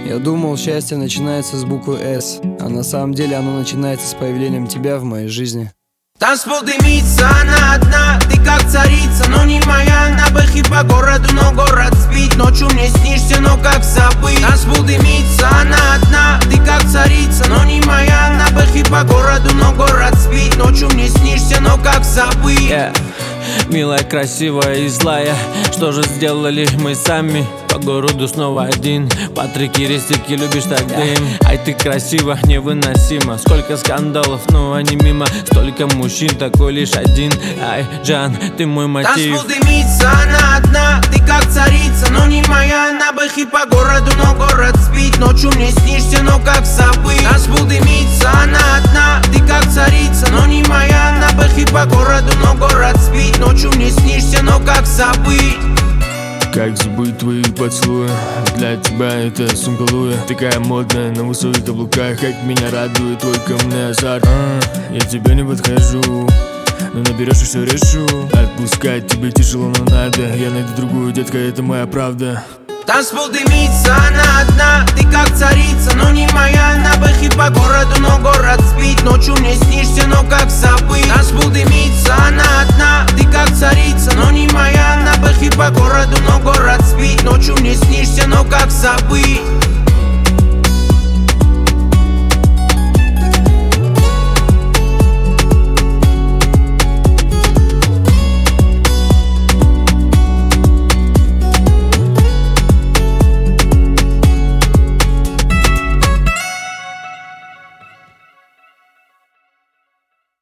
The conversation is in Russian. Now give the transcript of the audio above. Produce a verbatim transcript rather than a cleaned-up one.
Я думал, счастье начинается с буквы «С», а на самом деле оно начинается с появлением тебя в моей жизни. Танцпол дымится, она одна, ты как царица, но не моя. На бэхе по городу, но город спит, ночью мне снишься, но как забыть. Танцпол дымится, она одна, ты как царица, но не моя. На бэхе по городу, но город спит, ночью мне снишься, но как забыть. Yeah. Милая, красивая и злая, что же сделали мы сами? По городу снова один, патрики, рестики, любишь так дым. Ай, ты красива, невыносимо. Сколько скандалов, но они мимо. Столько мужчин, такой лишь один. Ай, Джан, ты мой мотив. Танцпол дымится, она одна, ты как царица, но не моя. На бэхе по городу, но город спит, ночью мне снишься, но как забыть. Танцпол дымится, она одна, ты как царица, но не моя. На бэхе по городу, но город спит, ночью мне снишься, но как забыть. Как забыть твои поцелуи? Для тебя это сумка Луи. Такая модная на высоких каблуках. Как меня радует твой каменный азарт. а, Я тебе не подхожу, но наберешь и все решу. Отпускать тебе тяжело, но надо. Я найду другую, детка, это моя правда. Танцпол дымится, она одна, ты как царица, но не моя. На бэхе по городу, но город спит, ночью мне снишься, но как забыть. Танцпол дымится, она одна, ты